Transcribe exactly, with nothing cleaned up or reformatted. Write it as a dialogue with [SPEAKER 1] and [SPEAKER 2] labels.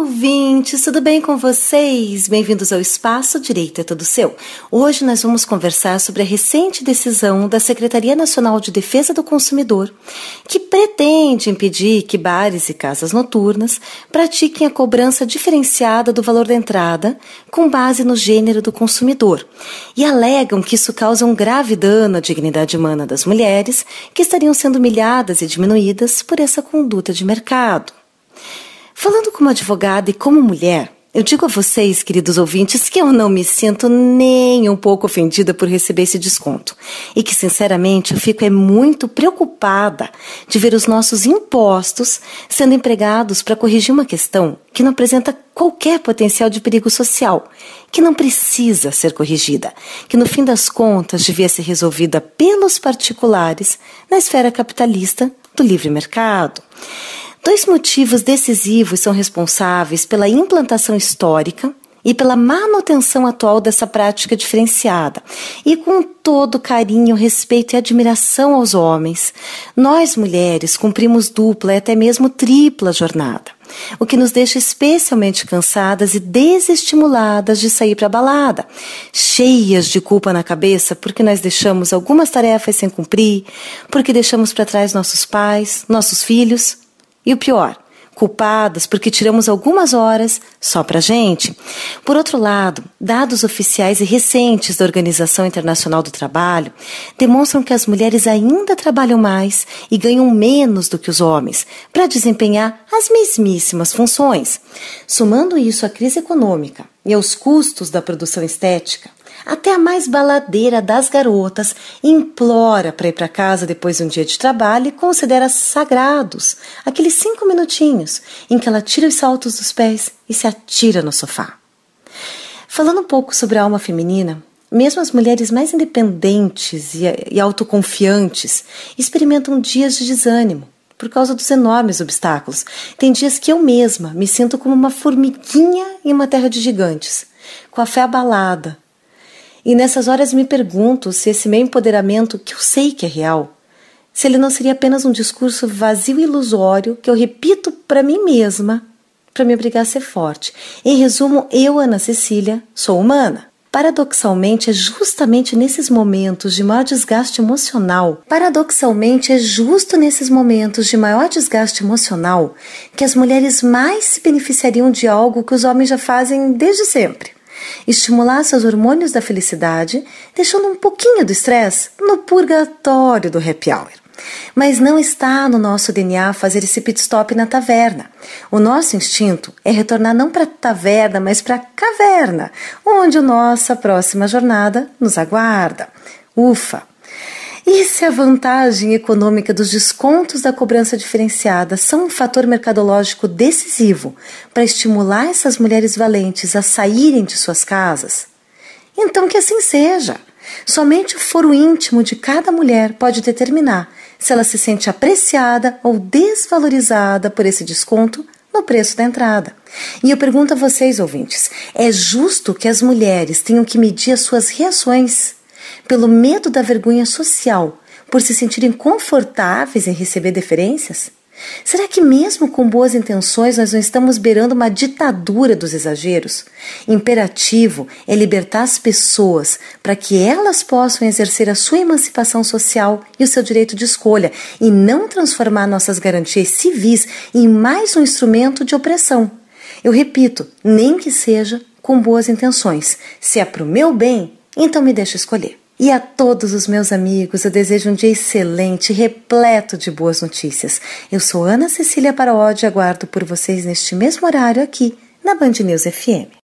[SPEAKER 1] ouvintes, tudo bem com vocês? Bem-vindos ao Espaço Direito é Todo Seu. Hoje nós vamos conversar sobre a recente decisão da Secretaria Nacional de Defesa do Consumidor, que pretende impedir que bares e casas noturnas pratiquem a cobrança diferenciada do valor da entrada com base no gênero do consumidor, e alegam que isso causa um grave dano à dignidade humana das mulheres, que estariam sendo humilhadas e diminuídas por essa conduta de mercado. Falando como advogada e como mulher, eu digo a vocês, queridos ouvintes, que eu não me sinto nem um pouco ofendida por receber esse desconto e que, sinceramente, eu fico é muito preocupada de ver os nossos impostos sendo empregados para corrigir uma questão que não apresenta qualquer potencial de perigo social, que não precisa ser corrigida, que no fim das contas devia ser resolvida pelos particulares na esfera capitalista do livre mercado. Dois motivos decisivos são responsáveis pela implantação histórica e pela manutenção atual dessa prática diferenciada. E com todo carinho, respeito e admiração aos homens, nós mulheres cumprimos dupla e até mesmo tripla jornada, o que nos deixa especialmente cansadas e desestimuladas de sair para a balada, cheias de culpa na cabeça porque nós deixamos algumas tarefas sem cumprir, porque deixamos para trás nossos pais, nossos filhos. E o pior, culpadas porque tiramos algumas horas só pra gente. Por outro lado, dados oficiais e recentes da Organização Internacional do Trabalho demonstram que as mulheres ainda trabalham mais e ganham menos do que os homens para desempenhar as mesmíssimas funções. Somando isso à crise econômica e aos custos da produção estética, até a mais baladeira das garotas implora para ir para casa depois de um dia de trabalho e considera sagrados aqueles cinco minutinhos em que ela tira os saltos dos pés e se atira no sofá. Falando um pouco sobre a alma feminina, mesmo as mulheres mais independentes e, e autoconfiantes experimentam dias de desânimo por causa dos enormes obstáculos. Tem dias que eu mesma me sinto como uma formiguinha em uma terra de gigantes, com a fé abalada. E nessas horas me pergunto se esse meu empoderamento, que eu sei que é real, se ele não seria apenas um discurso vazio e ilusório que eu repito para mim mesma para me obrigar a ser forte. Em resumo, eu, Ana Cecília, sou humana. Paradoxalmente, é justamente nesses momentos de maior desgaste emocional, paradoxalmente é justo nesses momentos de maior desgaste emocional que as mulheres mais se beneficiariam de algo que os homens já fazem desde sempre. Estimular seus hormônios da felicidade, deixando um pouquinho do estresse no purgatório do happy hour. Mas não está no nosso D N A fazer esse pit stop na taverna. O nosso instinto é retornar não para a taverna, mas para a caverna, onde a nossa próxima jornada nos aguarda. Ufa! E se a vantagem econômica dos descontos da cobrança diferenciada são um fator mercadológico decisivo para estimular essas mulheres valentes a saírem de suas casas? Então que assim seja. Somente o foro íntimo de cada mulher pode determinar se ela se sente apreciada ou desvalorizada por esse desconto no preço da entrada. E eu pergunto a vocês, ouvintes, é justo que as mulheres tenham que medir as suas reações pelo medo da vergonha social, por se sentirem confortáveis em receber deferências? Será que mesmo com boas intenções nós não estamos beirando uma ditadura dos exageros? Imperativo é libertar as pessoas para que elas possam exercer a sua emancipação social e o seu direito de escolha e não transformar nossas garantias civis em mais um instrumento de opressão. Eu repito, nem que seja com boas intenções. Se é para o meu bem, então me deixa escolher. E a todos os meus amigos, eu desejo um dia excelente, repleto de boas notícias. Eu sou Ana Cecília Paraod e aguardo por vocês neste mesmo horário aqui, na Band News F M.